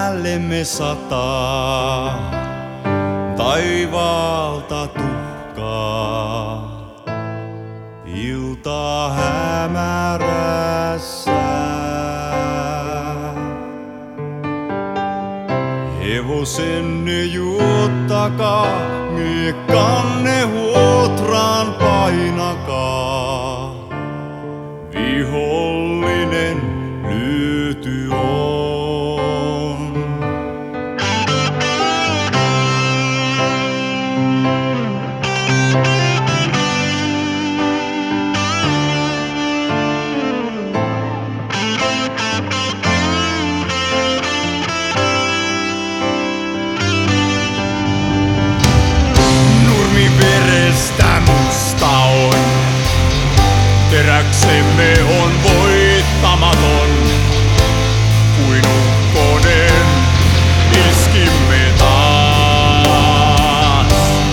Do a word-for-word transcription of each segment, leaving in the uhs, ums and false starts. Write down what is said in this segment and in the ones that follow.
päällemme sataa taivaalta tuhkaa. Ilta hämärässä hevosenne juottakaa, miekkanne huotraan painakaa. Vihollinen lyöty on. Nurmi verestä musta on, teräksemme on voittamaton. Kuin ukkonen iskimme taas.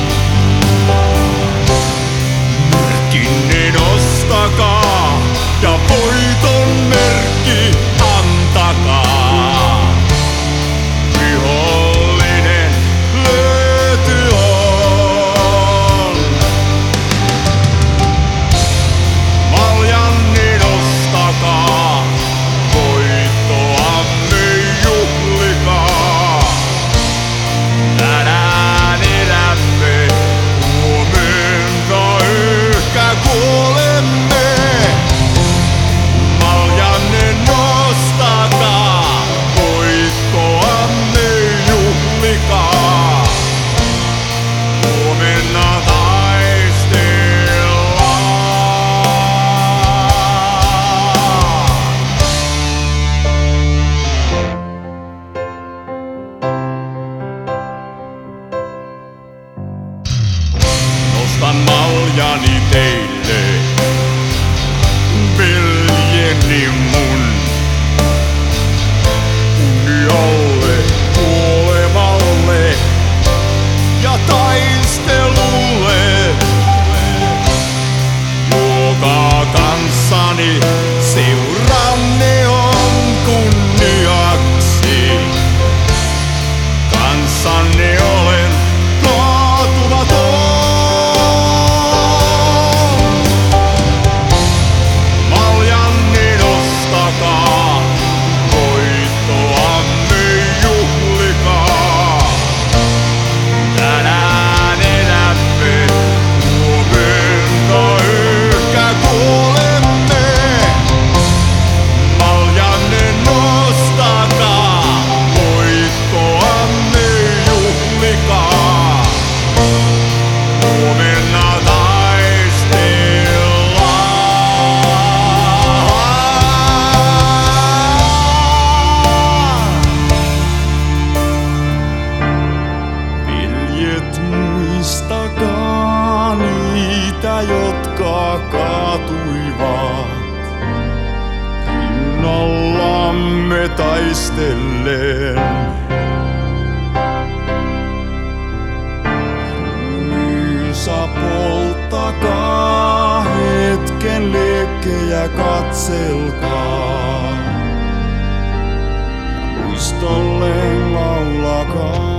Merkkinne nostakaa ja voiton merkki antakaa. Vihollinen löyty on. Maljanne nostakaa, voittoamme juhlikaa. Tänään elämme, huomenna ehkä kuolemme. Maljanne nostakaa, voittoamme juhlikaa. Huomenna taistellaan. Nostan maljani teille, veljeni mun. Kunnialle, kuolemalle ja taistelulle. Juokaa kanssani, seuranne on kunniaksi. Kanssanne olen kaatumaton. Maljanne nostakaa, voittoamme juhlikaa. Tänään elämme, huomenna ehkä kuolemme. Maljanne nostakaa, voittoamme juhlikaa. Huomenna taistellaan. Veljet, muistakaa niitä, jotka kaatuivat rinnallamme taistellen. Ruumiinsa polttakaa, hetken leikkejä katselkaa. Ja muistolleen laulakaa.